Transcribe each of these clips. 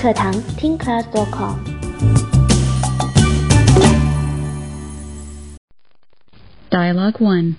课堂 TeenClass.com。 Dialogue 1.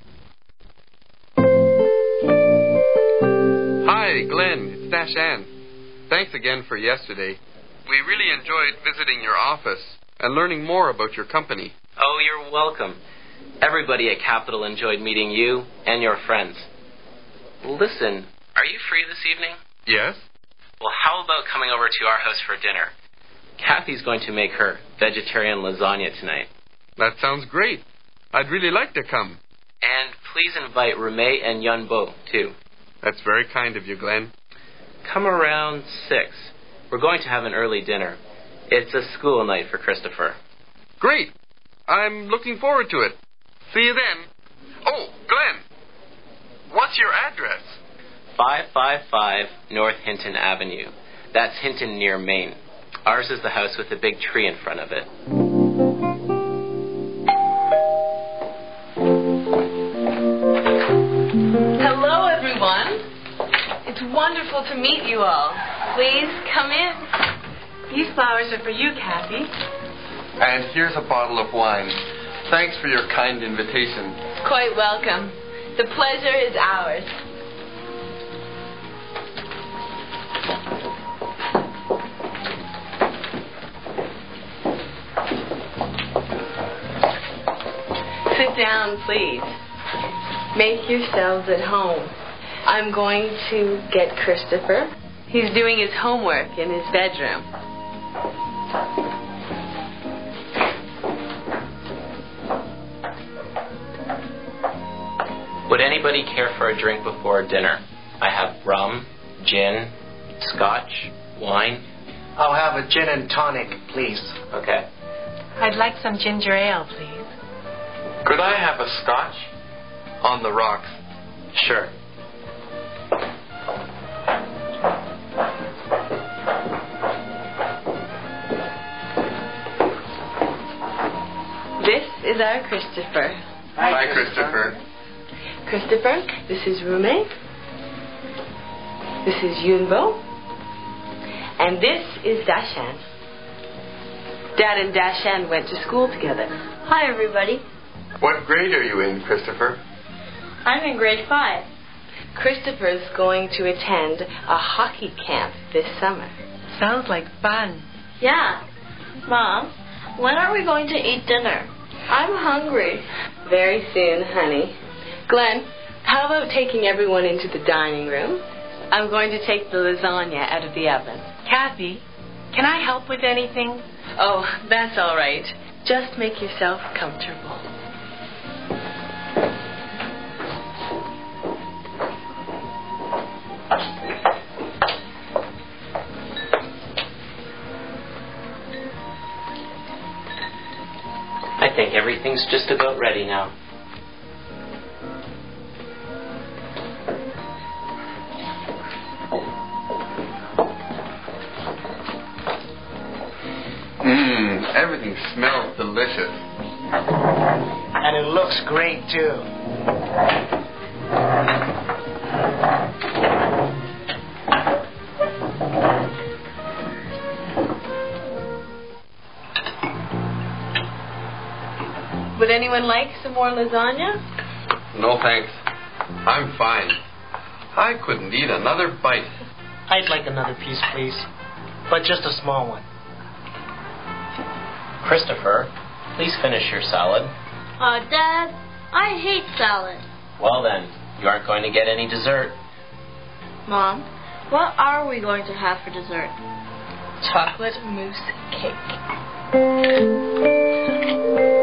Hi, Glenn. It's Dashan. Thanks again for yesterday. We really enjoyed visiting your office and learning more about your company. Oh, you're welcome. Everybody at Capital enjoyed meeting you and your friends. Listen, are you free this evening? Yes? Well, how about coming over to our house for dinner? Kathy's going to make her vegetarian lasagna tonight. That sounds great. I'd really like to come. And please invite Reme and Yunbo, too. That's very kind of you, Glenn. Come around 6. We're going to have an early dinner. It's a school night for Christopher. Great. I'm looking forward to it. See you then. Oh, Glenn, what's your address? 555 North Hinton Avenue. That's Hinton near Maine. Ours is the house with the big tree in front of it. Hello, everyone. It's wonderful to meet you all. Please come in. These flowers are for you, Kathy. And here's a bottle of wine. Thanks for your kind invitation. Quite welcome. The pleasure is ours. Sit down, please. Make yourselves at home. I'm going to get Christopher. He's doing his homework in his bedroom. Would anybody care for a drink before dinner? I have rum, gin, scotch, wine. I'll have a gin and tonic, please. Okay. I'd like some ginger ale, please. Could I have a scotch? On the rocks. Sure. This is our Christopher. Hi, Christopher. Christopher, this is Reme. This is Yunbo. And this is Dashan. Dad and Dashan went to school together. Hi, everybody. What grade are you in, Christopher? I'm in grade 5. Christopher's going to attend a hockey camp this summer. Sounds like fun. Yeah. Mom, when are we going to eat dinner? I'm hungry. Very soon, honey. Glenn, how about taking everyone into the dining room? I'm going to take the lasagna out of the oven. Kathy, can I help with anything? Oh, that's all right. Just make yourself comfortable. I think everything's just about ready now. Everything smells delicious. And it looks great, too. Would anyone like some more lasagna? No, thanks. I'm fine. I couldn't eat another bite. I'd like another piece, please. But just a small one. Christopher, please finish your salad. Dad, I hate salad. Well then, you aren't going to get any dessert. Mom, what are we going to have for dessert? Chocolate mousse cake.